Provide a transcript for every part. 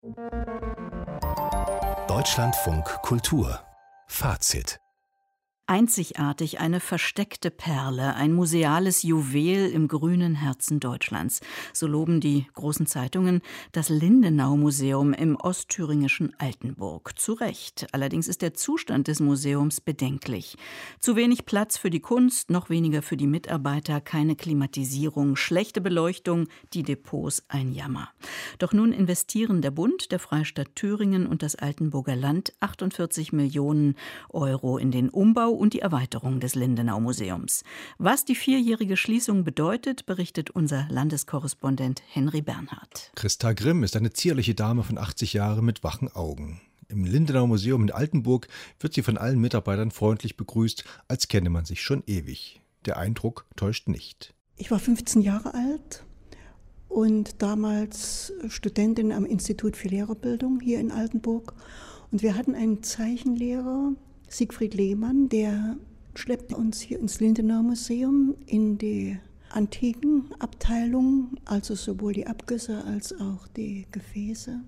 Deutschlandfunk Kultur Fazit. Einzigartig, eine versteckte Perle, ein museales Juwel im grünen Herzen Deutschlands. So loben die großen Zeitungen das Lindenau-Museum im ostthüringischen Altenburg. Zu Recht. Allerdings ist der Zustand des Museums bedenklich. Zu wenig Platz für die Kunst, noch weniger für die Mitarbeiter, keine Klimatisierung, schlechte Beleuchtung, die Depots ein Jammer. Doch nun investieren der Bund, der Freistaat Thüringen und das Altenburger Land 48 Millionen Euro in den Umbau und die Erweiterung des Lindenau-Museums. Was die 4-jährige Schließung bedeutet, berichtet unser Landeskorrespondent Henry Bernhard. Christa Grimm ist eine zierliche Dame von 80 Jahren mit wachen Augen. Im Lindenau-Museum in Altenburg wird sie von allen Mitarbeitern freundlich begrüßt, als kenne man sich schon ewig. Der Eindruck täuscht nicht. Ich war 15 Jahre alt und damals Studentin am Institut für Lehrerbildung hier in Altenburg. Und wir hatten einen Zeichenlehrer, Siegfried Lehmann, der schleppte uns hier ins Lindenau-Museum in die antiken Abteilung, also sowohl die Abgüsse als auch die Gefäße.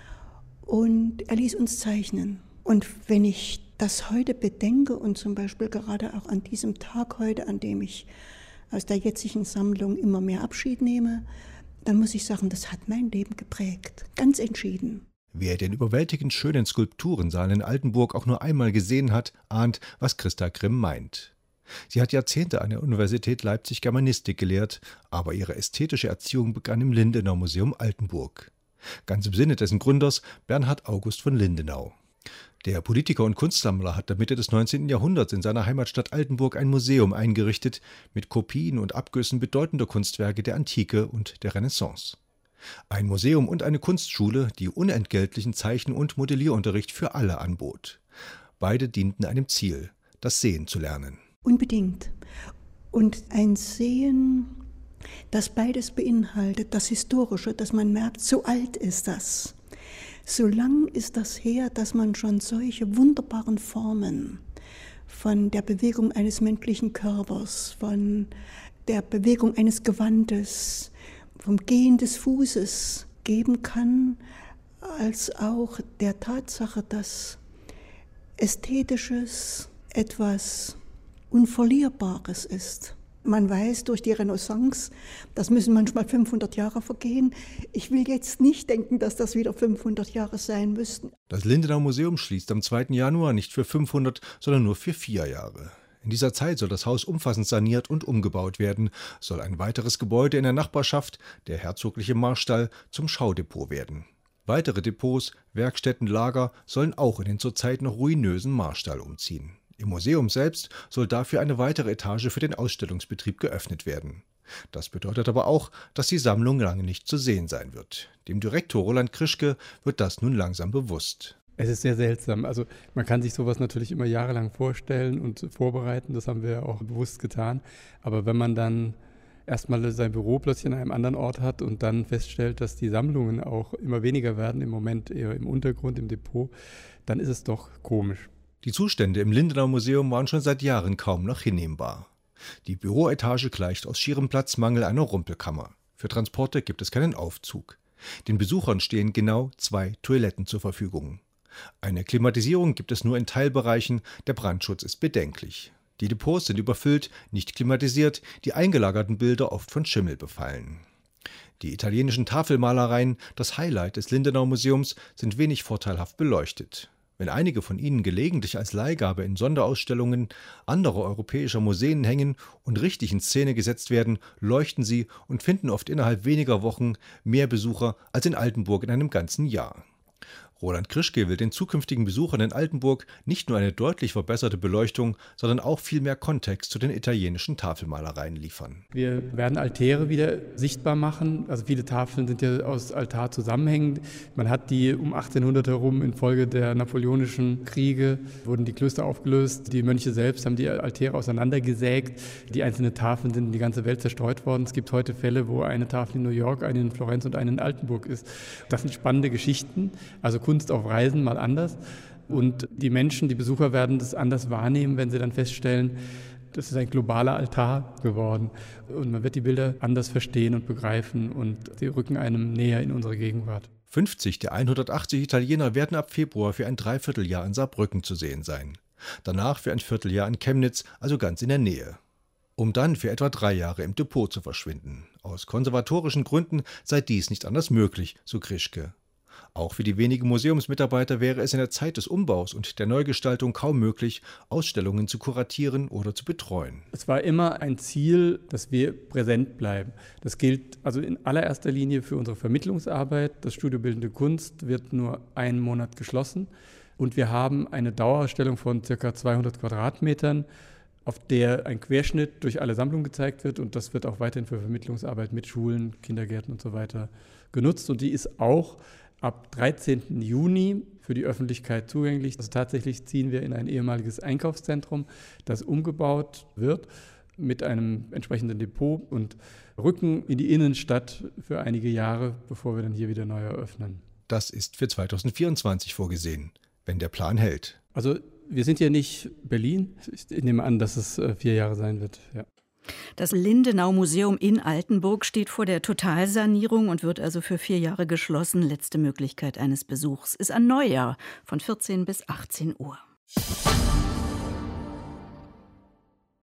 Und er ließ uns zeichnen. Und wenn ich das heute bedenke und zum Beispiel gerade auch an diesem Tag heute, an dem ich aus der jetzigen Sammlung immer mehr Abschied nehme, dann muss ich sagen, das hat mein Leben geprägt, ganz entschieden. Wer den überwältigend schönen Skulpturensaal in Altenburg auch nur einmal gesehen hat, ahnt, was Christa Grimm meint. Sie hat Jahrzehnte an der Universität Leipzig Germanistik gelehrt, aber ihre ästhetische Erziehung begann im Lindenau-Museum Altenburg. Ganz im Sinne dessen Gründers Bernhard August von Lindenau. Der Politiker und Kunstsammler hat Mitte des 19. Jahrhunderts in seiner Heimatstadt Altenburg ein Museum eingerichtet mit Kopien und Abgüssen bedeutender Kunstwerke der Antike und der Renaissance. Ein Museum und eine Kunstschule, die unentgeltlichen Zeichen- und Modellierunterricht für alle anbot. Beide dienten einem Ziel, das Sehen zu lernen. Unbedingt. Und ein Sehen, das beides beinhaltet, das Historische, dass man merkt, so alt ist das. So lang ist das her, dass man schon solche wunderbaren Formen von der Bewegung eines menschlichen Körpers, von der Bewegung eines Gewandes, vom Gehen des Fußes geben kann, als auch der Tatsache, dass Ästhetisches etwas Unverlierbares ist. Man weiß durch die Renaissance, das müssen manchmal 500 Jahre vergehen. Ich will jetzt nicht denken, dass das wieder 500 Jahre sein müssten. Das Lindenau-Museum schließt am 2. Januar nicht für 500, sondern nur für 4 Jahre. In dieser Zeit soll das Haus umfassend saniert und umgebaut werden, soll ein weiteres Gebäude in der Nachbarschaft, der herzogliche Marstall, zum Schaudepot werden. Weitere Depots, Werkstätten, Lager sollen auch in den zurzeit noch ruinösen Marstall umziehen. Im Museum selbst soll dafür eine weitere Etage für den Ausstellungsbetrieb geöffnet werden. Das bedeutet aber auch, dass die Sammlung lange nicht zu sehen sein wird. Dem Direktor Roland Krischke wird das nun langsam bewusst. Es ist sehr seltsam. Also man kann sich sowas natürlich immer jahrelang vorstellen und vorbereiten. Das haben wir auch bewusst getan. Aber wenn man dann erstmal sein Büro plötzlich an einem anderen Ort hat und dann feststellt, dass die Sammlungen auch immer weniger werden, im Moment eher im Untergrund, im Depot, dann ist es doch komisch. Die Zustände im Lindenau-Museum waren schon seit Jahren kaum noch hinnehmbar. Die Büroetage gleicht aus schierem Platzmangel einer Rumpelkammer. Für Transporte gibt es keinen Aufzug. Den Besuchern stehen genau 2 Toiletten zur Verfügung. Eine Klimatisierung gibt es nur in Teilbereichen, der Brandschutz ist bedenklich. Die Depots sind überfüllt, nicht klimatisiert, die eingelagerten Bilder oft von Schimmel befallen. Die italienischen Tafelmalereien, das Highlight des Lindenau-Museums, sind wenig vorteilhaft beleuchtet. Wenn einige von ihnen gelegentlich als Leihgabe in Sonderausstellungen anderer europäischer Museen hängen und richtig in Szene gesetzt werden, leuchten sie und finden oft innerhalb weniger Wochen mehr Besucher als in Altenburg in einem ganzen Jahr. Roland Krischke will den zukünftigen Besuchern in Altenburg nicht nur eine deutlich verbesserte Beleuchtung, sondern auch viel mehr Kontext zu den italienischen Tafelmalereien liefern. Wir werden Altäre wieder sichtbar machen. Also viele Tafeln sind ja aus Altar zusammenhängend. Man hat die um 1800 herum infolge der napoleonischen Kriege, wurden die Klöster aufgelöst. Die Mönche selbst haben die Altäre auseinandergesägt. Die einzelnen Tafeln sind in die ganze Welt zerstreut worden. Es gibt heute Fälle, wo eine Tafel in New York, eine in Florenz und eine in Altenburg ist. Das sind spannende Geschichten. Also Kunst auf Reisen mal anders. Und die Menschen, die Besucher werden das anders wahrnehmen, wenn sie dann feststellen, das ist ein globaler Altar geworden. Und man wird die Bilder anders verstehen und begreifen und sie rücken einem näher in unsere Gegenwart. 50 der 180 Italiener werden ab Februar für ein Dreivierteljahr in Saarbrücken zu sehen sein. Danach für ein Vierteljahr in Chemnitz, also ganz in der Nähe. Um dann für etwa 3 Jahre im Depot zu verschwinden. Aus konservatorischen Gründen sei dies nicht anders möglich, so Grischke. Auch für die wenigen Museumsmitarbeiter wäre es in der Zeit des Umbaus und der Neugestaltung kaum möglich, Ausstellungen zu kuratieren oder zu betreuen. Es war immer ein Ziel, dass wir präsent bleiben. Das gilt also in allererster Linie für unsere Vermittlungsarbeit. Das Studio Bildende Kunst wird nur einen Monat geschlossen und wir haben eine Dauerausstellung von ca. 200 Quadratmetern, auf der ein Querschnitt durch alle Sammlungen gezeigt wird, und das wird auch weiterhin für Vermittlungsarbeit mit Schulen, Kindergärten und so weiter genutzt, und die ist auch ab 13. Juni für die Öffentlichkeit zugänglich. Also tatsächlich ziehen wir in ein ehemaliges Einkaufszentrum, das umgebaut wird mit einem entsprechenden Depot, und rücken in die Innenstadt für einige Jahre, bevor wir dann hier wieder neu eröffnen. Das ist für 2024 vorgesehen, wenn der Plan hält. Also wir sind ja nicht Berlin. Ich nehme an, dass es 4 Jahre sein wird. Ja. Das Lindenau-Museum in Altenburg steht vor der Totalsanierung und wird also für 4 Jahre geschlossen. Letzte Möglichkeit eines Besuchs ist an Neujahr von 14 bis 18 Uhr.